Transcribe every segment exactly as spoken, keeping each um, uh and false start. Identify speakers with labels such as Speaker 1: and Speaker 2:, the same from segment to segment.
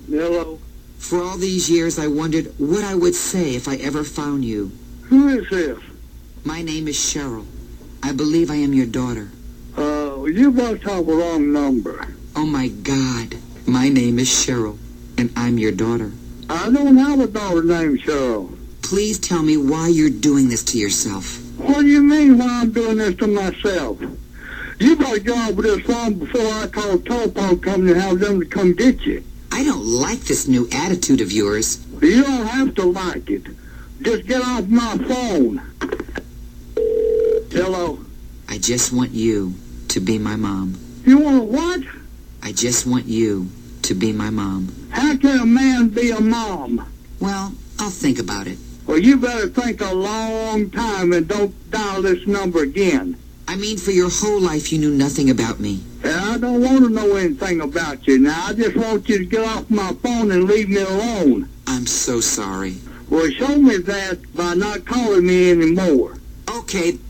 Speaker 1: Hello.
Speaker 2: For all these years, I wondered what I would say if I ever found you.
Speaker 1: Who is this?
Speaker 2: My name is Cheryl. I believe I am your daughter.
Speaker 1: Uh, you must have a wrong number.
Speaker 2: Oh, my God. My name is Cheryl, and I'm your daughter.
Speaker 1: I don't have a daughter named Cheryl.
Speaker 2: Please tell me why you're doing this to yourself.
Speaker 1: What do you mean why I'm doing this to myself? You better get off with this phone before I call a telephone company and have them to come get you.
Speaker 2: I don't like this new attitude of yours.
Speaker 1: You don't have to like it. Just get off my phone. Hello.
Speaker 2: I just want you to be my mom.
Speaker 1: You want what?
Speaker 2: I just want you to be my mom.
Speaker 1: How can a man be a mom?
Speaker 2: Well, I'll think about it.
Speaker 1: Well, you better think a long time and don't dial this number again.
Speaker 2: I mean, for your whole life, you knew nothing about me.
Speaker 1: And I don't want to know anything about you. Now, I just want you to get off my phone and leave me alone.
Speaker 2: I'm so sorry.
Speaker 1: Well, show me that by not calling me anymore.
Speaker 2: Okay.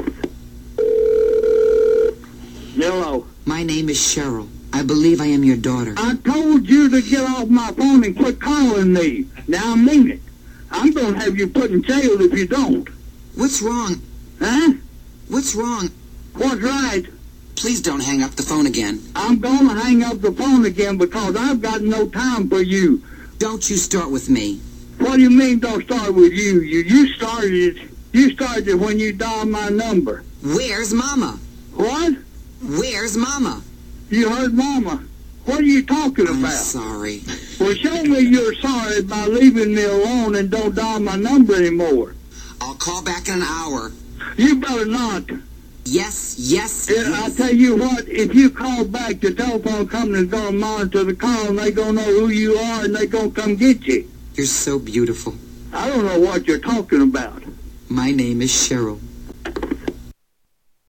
Speaker 1: Hello.
Speaker 2: My name is Cheryl. I believe I am your daughter.
Speaker 1: I told you to get off my phone and quit calling me. Now, I mean it. I'm going to have you put in jail if you don't.
Speaker 2: What's wrong?
Speaker 1: Huh?
Speaker 2: What's wrong?
Speaker 1: What's right?
Speaker 2: Please don't hang up the phone again.
Speaker 1: I'm going to hang up the phone again because I've got no time for you.
Speaker 2: Don't you start with me.
Speaker 1: What do you mean don't start with you? You you started it. You started it when you dialed my number.
Speaker 2: Where's Mama?
Speaker 1: What?
Speaker 2: Where's Mama?
Speaker 1: You heard Mama. What are you talking
Speaker 2: I'm
Speaker 1: about?
Speaker 2: sorry.
Speaker 1: Well, show me you're sorry by leaving me alone and don't dial my number anymore.
Speaker 2: I'll call back in an hour.
Speaker 1: You better not.
Speaker 2: Yes, yes,
Speaker 1: Yeah,
Speaker 2: yes.
Speaker 1: I tell you what, if you call back, the telephone company's going to monitor the call, and they're going to know who you are, and they're going to come get you.
Speaker 2: You're so beautiful.
Speaker 1: I don't know what you're talking about.
Speaker 2: My name is Cheryl.